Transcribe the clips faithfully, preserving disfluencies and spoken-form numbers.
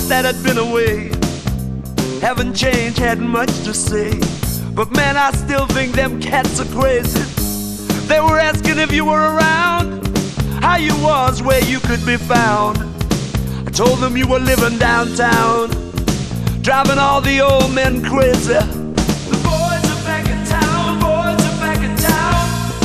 that had been away. Haven't changed, hadn't much to say. But man, I still think them cats are crazy. They were asking if you were around, how you was, where you could be found. I told them you were living downtown, driving all the old men crazy. The boys are back in town, boys are back in town.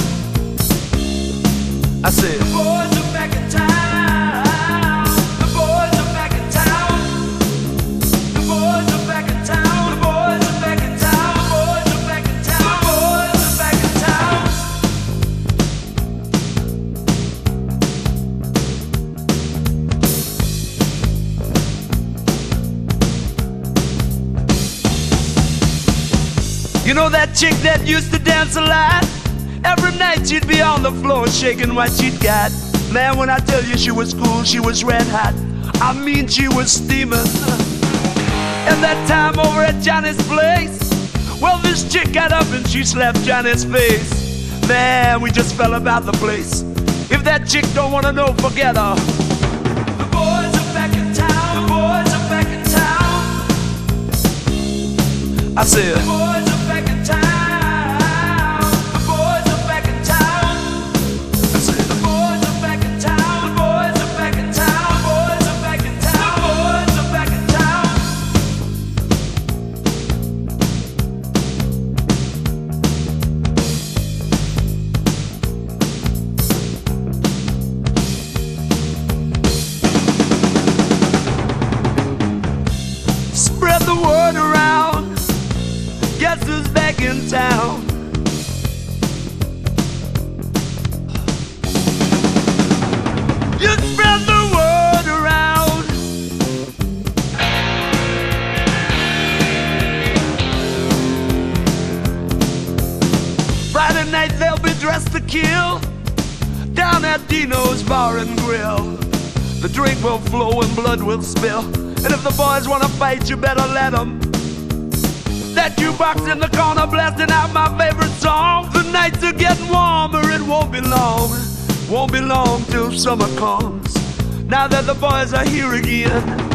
I said, the boys are back in town. The boys are back in town. The boys are back in town. The boys are back in town. The boys are back in town. The boys are back in town. You know that chick that used to dance a lot? Every night she'd be on the floor shaking what she'd got. Man, when I tell you she was cool, she was red hot. I mean, she was steaming. And that time over at Johnny's place, well, this chick got up and she slapped Johnny's face. Man, we just fell about the place. If that chick don't wanna know, forget her. The boys are back in town. The boys are back in town. I said, the boys are back in town. The boys are back in town. I said, the boys are back in town. The boys are back in town. The boys are back in town. The boys are back in town. Spread the word around. Guess who's back in town? You spread the word around. Friday night they'll be dressed to kill down at Dino's Bar and Grill. The drink will flow and blood will spill. And if the boys wanna fight, you better let them. That jukebox in the corner blasting out my favorite song. The nights are getting warmer, it won't be long. Won't be long till summer comes. Now that the boys are here again.